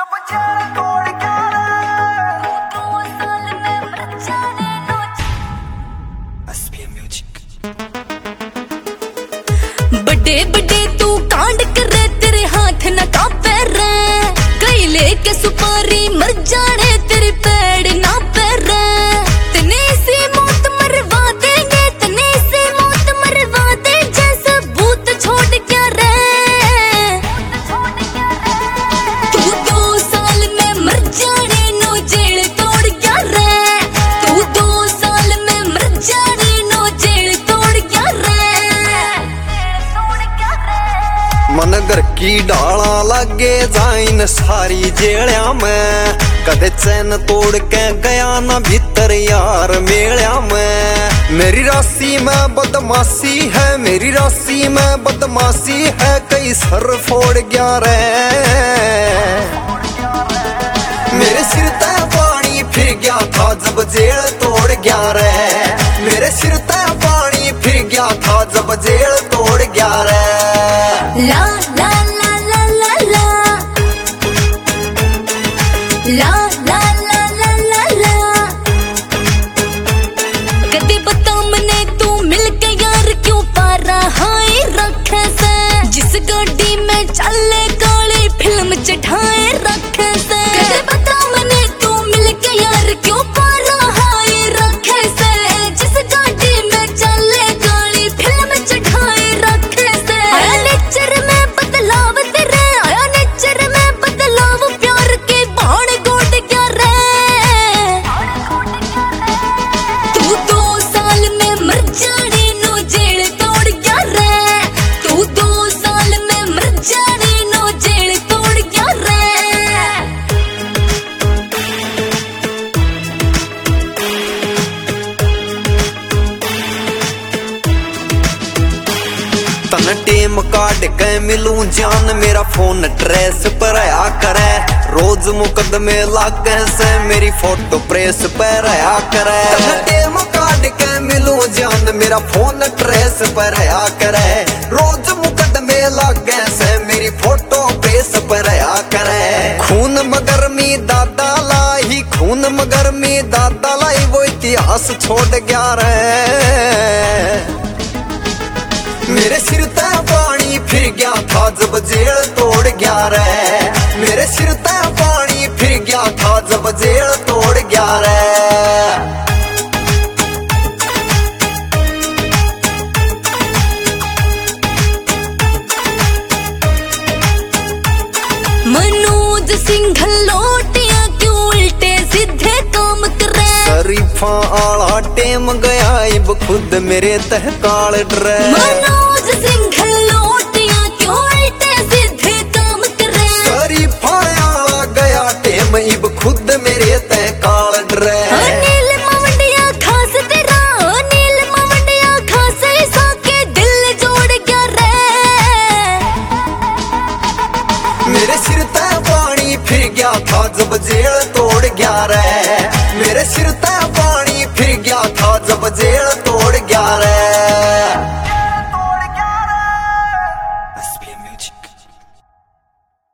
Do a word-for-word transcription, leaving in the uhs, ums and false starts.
बड़े बड़े तू कांड करे तेरे हाथ न कांपे रे, कई लेके सुपारी मर जाने तेरे पेड़ ना पे रे। तने से मौत मरवा देंगे, तने से मौत मरवा दे, जैसे भूत छोड़ क्या रे। तू दो साल में मर जाने नो जेल तोड़ क्या रे, तू दो साल में मर जाने नो जेल तोड़ क्या रे। मन घर की डाला लगे जाइन सारी जेड़िया में, कदे चैन तोड़ के गया ना भीतर यार मेलिया में। मेरी राशि में बदमाशी है, मेरी राशि में बदमाशी है, कई सर फोड़ गया रे। मेरे सिर तय पानी फिर गया था जब जेल तोड़ गया रे, मेरे सिर तय पानी फिर गया था जब जेल तोड़ गया रे। ला ला ला ला ला ला ला ला ला ला ला ला। कदे बता मने तू मिल के यार क्यों पारा हाय रखे से, जिस गाड़ी में चले काली फिल्म चढ़ाए रखे से। कदे बता मने तू मिल के यार क्यों पारा हाय रखे से, जिस गाड़ी में चले काली फिल्म चढ़ाए रखे से। आया नेचर में बदलाव तेरे, आया नेचर में बदलाव, प्यार के बाण गोट क्या रे। तू दो साल में मर जाने नो जेल तोड़ क्या रे, तू दो साल में मर जाने नो जेल तोड़ क्या रे। तन टेम काट के मिलूं जान, मेरा फोन ट्रेस पर आया करे, रोज मुकदमे लागे से मेरी फोटो प्रेस पर आया करे। तन टेम काट के मिलूं जान, मेरा फोन ट्रेस पर आया करे, रोज मुकदमे लागे से मेरी फोटो प्रेस पर आया करे। खून मगर मी दादा लाई, खून मगर मी दादा लाई, वो इतिहास छोड़ गया रे। मेरे सिर तय पानी फिर गया था जब जेल तोड़ गया रे, मेरे सिर तय पानी फिर गया था जब जेल तोड़ गया रे। मनोज सिंह लोटिया क्यों उल्टे सीधे काम करे, शरीफा आला टेम गया इब खुद मेरे तह काल डरे। मनोज सिंह लोटिया क्यों उल्टे सीधे काम करे, शरीफा आला गया टेम इब खुद मेरे तह काल डरे। अनिल मवंडिया खास तेरा, अनिल मवंडिया खास ऐसा के दिल जोड़ गया रे। मेरे सिर तय पानी फिर गया था जब जेल तोड़ गया रे, मेरे सिर तय